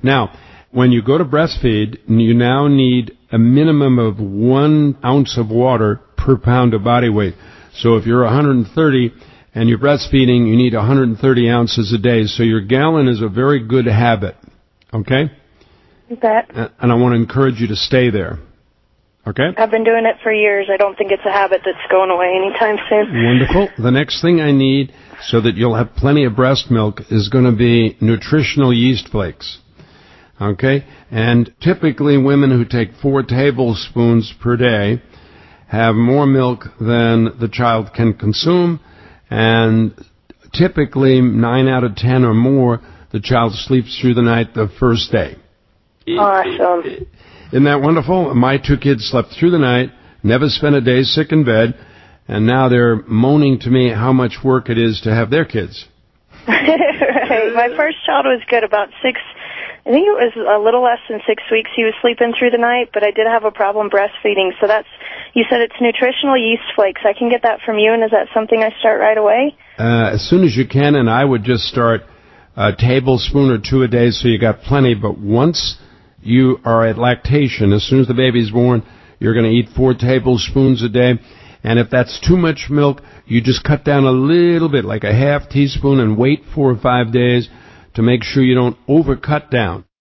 Now, when you go to breastfeed, you now need a minimum of 1 ounce of water per pound of body weight. So if you're 130 and you're breastfeeding, you need 130 ounces a day. So your gallon is a very good habit. Okay? You bet. And I want to encourage you to stay there. Okay? I've been doing it for years. I don't think it's a habit that's going away anytime soon. Wonderful. The next thing I need so that you'll have plenty of breast milk is going to be nutritional yeast flakes. Okay? And typically women who take 4 tablespoons per day have more milk than the child can consume, and typically 9 out of 10 or more, the child sleeps through the night the first day. Awesome. Isn't that wonderful? My 2 kids slept through the night, never spent a day sick in bed, and now they're moaning to me how much work it is to have their kids. Right. My first child was good about 6, I think it was a little less than 6 weeks he was sleeping through the night, but I did have a problem breastfeeding. So you said it's nutritional yeast flakes. I can get that from you, and is that something I start right away? As soon as you can, and I would just start a tablespoon or 2 a day so you got plenty, but once you are at lactation, as soon as the baby's born, you're going to eat 4 tablespoons a day. And if that's too much milk, you just cut down a little bit, like a half teaspoon, and wait 4 or 5 days to make sure you don't overcut down.